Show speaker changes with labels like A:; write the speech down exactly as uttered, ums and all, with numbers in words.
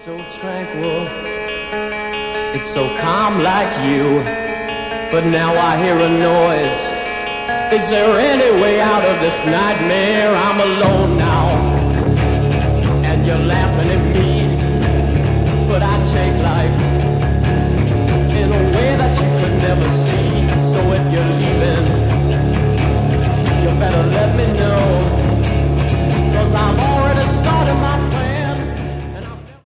A: So tranquil, it's so calm like you. But now I hear a noise. Is there any way out of this nightmare? I'm alone now, and you're laughing at me.